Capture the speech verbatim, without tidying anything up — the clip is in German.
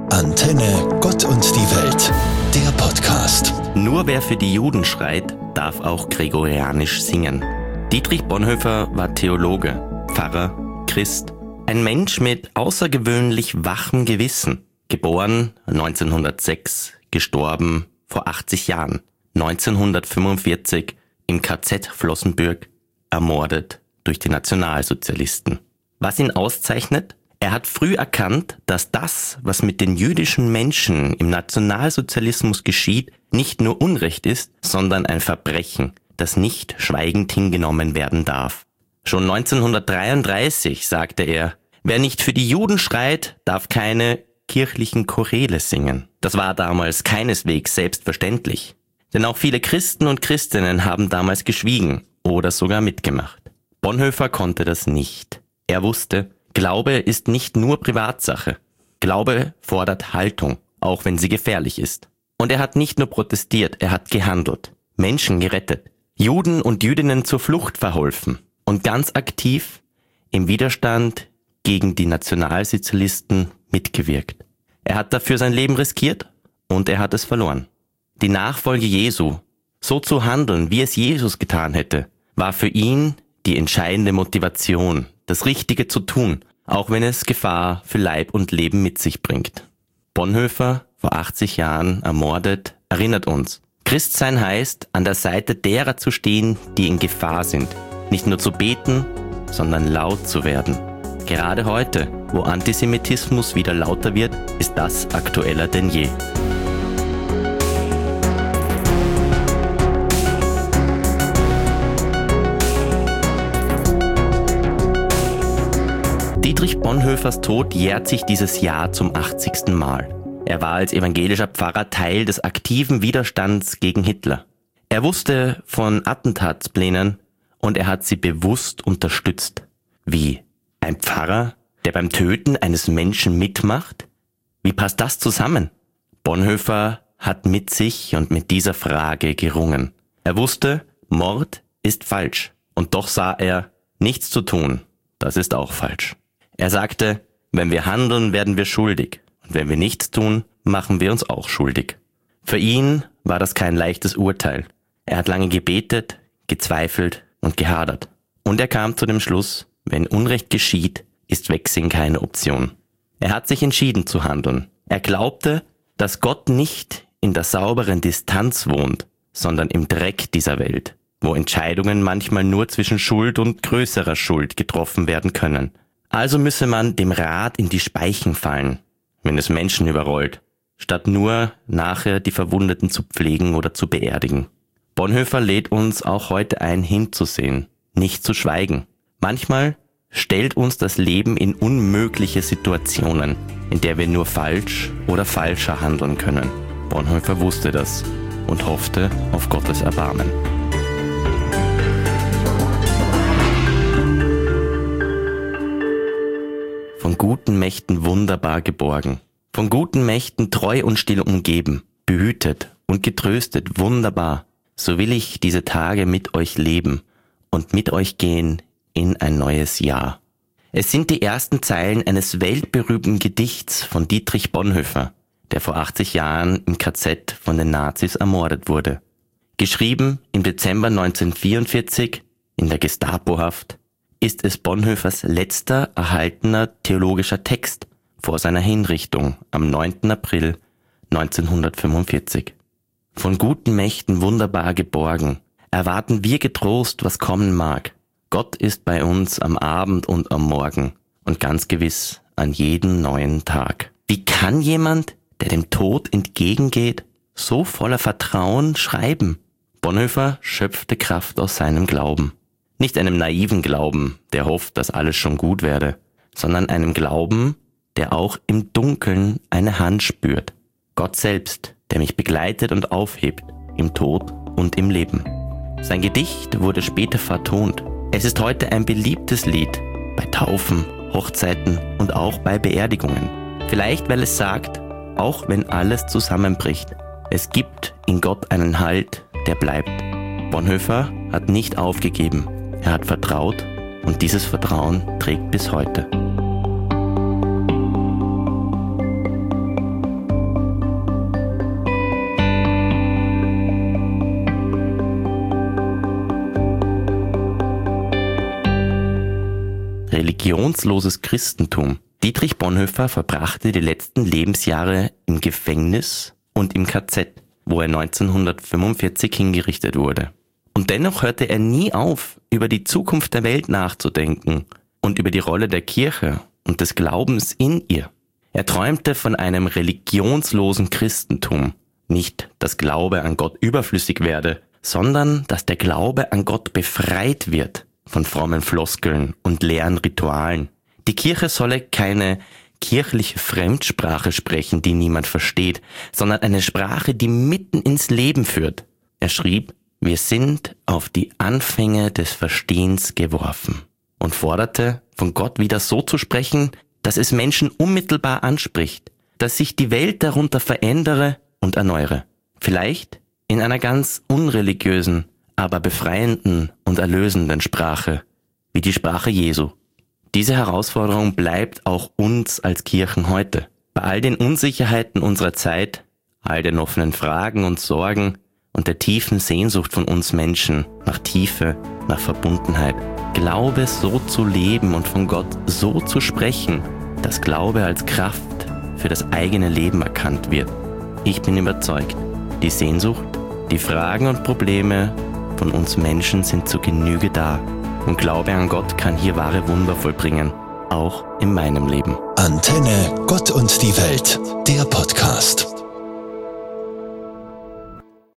Antenne Gott und die Welt, der Podcast. Nur wer für die Juden schreit, darf auch gregorianisch singen. Dietrich Bonhoeffer war Theologe, Pfarrer, Christ. Ein Mensch mit außergewöhnlich wachem Gewissen. Geboren neunzehnhundertsechs, gestorben vor achtzig Jahren. neunzehnhundertfünfundvierzig im K Z Flossenbürg, ermordet durch die Nationalsozialisten. Was ihn auszeichnet? Er hat früh erkannt, dass das, was mit den jüdischen Menschen im Nationalsozialismus geschieht, nicht nur Unrecht ist, sondern ein Verbrechen, das nicht schweigend hingenommen werden darf. Schon neunzehnhundertdreiunddreißig sagte er, wer nicht für die Juden schreit, darf keine kirchlichen Choräle singen. Das war damals keineswegs selbstverständlich. Denn auch viele Christen und Christinnen haben damals geschwiegen oder sogar mitgemacht. Bonhoeffer konnte das nicht. Er wusste, Glaube ist nicht nur Privatsache. Glaube fordert Haltung, auch wenn sie gefährlich ist. Und er hat nicht nur protestiert, er hat gehandelt, Menschen gerettet, Juden und Jüdinnen zur Flucht verholfen und ganz aktiv im Widerstand gegen die Nationalsozialisten mitgewirkt. Er hat dafür sein Leben riskiert und er hat es verloren. Die Nachfolge Jesu, so zu handeln, wie es Jesus getan hätte, war für ihn die entscheidende Motivation, das Richtige zu tun, auch wenn es Gefahr für Leib und Leben mit sich bringt. Bonhoeffer, vor achtzig Jahren ermordet, erinnert uns, Christsein heißt, an der Seite derer zu stehen, die in Gefahr sind. Nicht nur zu beten, sondern laut zu werden. Gerade heute, wo Antisemitismus wieder lauter wird, ist das aktueller denn je. Dietrich Bonhoeffers Tod jährt sich dieses Jahr zum achtzigsten Mal. Er war als evangelischer Pfarrer Teil des aktiven Widerstands gegen Hitler. Er wusste von Attentatsplänen und er hat sie bewusst unterstützt. Wie? Ein Pfarrer, der beim Töten eines Menschen mitmacht? Wie passt das zusammen? Bonhoeffer hat mit sich und mit dieser Frage gerungen. Er wusste, Mord ist falsch. Und doch sah er, nichts zu tun, das ist auch falsch. Er sagte, wenn wir handeln, werden wir schuldig. Und wenn wir nichts tun, machen wir uns auch schuldig. Für ihn war das kein leichtes Urteil. Er hat lange gebetet, gezweifelt und gehadert. Und er kam zu dem Schluss, wenn Unrecht geschieht, ist Wegsinn keine Option. Er hat sich entschieden zu handeln. Er glaubte, dass Gott nicht in der sauberen Distanz wohnt, sondern im Dreck dieser Welt, wo Entscheidungen manchmal nur zwischen Schuld und größerer Schuld getroffen werden können. Also müsse man dem Rad in die Speichen fallen, wenn es Menschen überrollt, statt nur nachher die Verwundeten zu pflegen oder zu beerdigen. Bonhoeffer lädt uns auch heute ein, hinzusehen, nicht zu schweigen. Manchmal stellt uns das Leben in unmögliche Situationen, in der wir nur falsch oder falscher handeln können. Bonhoeffer wusste das und hoffte auf Gottes Erbarmen. Von guten Mächten wunderbar geborgen, von guten Mächten treu und still umgeben, behütet und getröstet wunderbar, so will ich diese Tage mit euch leben und mit euch gehen in ein neues Jahr. Es sind die ersten Zeilen eines weltberühmten Gedichts von Dietrich Bonhoeffer, der vor achtzig Jahren im K Z von den Nazis ermordet wurde. Geschrieben im Dezember neunzehnhundertvierundvierzig in der Gestapohaft, ist es Bonhoeffers letzter erhaltener theologischer Text vor seiner Hinrichtung am neunten April neunzehnhundertfünfundvierzig. Von guten Mächten wunderbar geborgen, erwarten wir getrost, was kommen mag. Gott ist bei uns am Abend und am Morgen und ganz gewiss an jedem neuen Tag. Wie kann jemand, der dem Tod entgegengeht, so voller Vertrauen schreiben? Bonhoeffer schöpfte Kraft aus seinem Glauben. Nicht einem naiven Glauben, der hofft, dass alles schon gut werde, sondern einem Glauben, der auch im Dunkeln eine Hand spürt. Gott selbst, der mich begleitet und aufhebt, im Tod und im Leben. Sein Gedicht wurde später vertont. Es ist heute ein beliebtes Lied bei Taufen, Hochzeiten und auch bei Beerdigungen. Vielleicht, weil es sagt, auch wenn alles zusammenbricht, es gibt in Gott einen Halt, der bleibt. Bonhoeffer hat nicht aufgegeben. Er hat vertraut und dieses Vertrauen trägt bis heute. religionsloses Christentum. Dietrich Bonhoeffer verbrachte die letzten Lebensjahre im Gefängnis und im K Z, wo er neunzehnhundertfünfundvierzig hingerichtet wurde. Und dennoch hörte er nie auf, über die Zukunft der Welt nachzudenken und über die Rolle der Kirche und des Glaubens in ihr. Er träumte von einem religionslosen Christentum. Nicht, dass Glaube an Gott überflüssig werde, sondern dass der Glaube an Gott befreit wird von frommen Floskeln und leeren Ritualen. Die Kirche solle keine kirchliche Fremdsprache sprechen, die niemand versteht, sondern eine Sprache, die mitten ins Leben führt. Er schrieb, wir sind auf die Anfänge des Verstehens geworfen und forderte, von Gott wieder so zu sprechen, dass es Menschen unmittelbar anspricht, dass sich die Welt darunter verändere und erneuere. Vielleicht in einer ganz unreligiösen, aber befreienden und erlösenden Sprache, wie die Sprache Jesu. Diese Herausforderung bleibt auch uns als Kirchen heute. Bei all den Unsicherheiten unserer Zeit, all den offenen Fragen und Sorgen und der tiefen Sehnsucht von uns Menschen nach Tiefe, nach Verbundenheit. Glaube so zu leben und von Gott so zu sprechen, dass Glaube als Kraft für das eigene Leben erkannt wird. Ich bin überzeugt, die Sehnsucht, die Fragen und Probleme von uns Menschen sind zur Genüge da. Und Glaube an Gott kann hier wahre Wunder vollbringen, auch in meinem Leben. Antenne Gott und die Welt, der Podcast.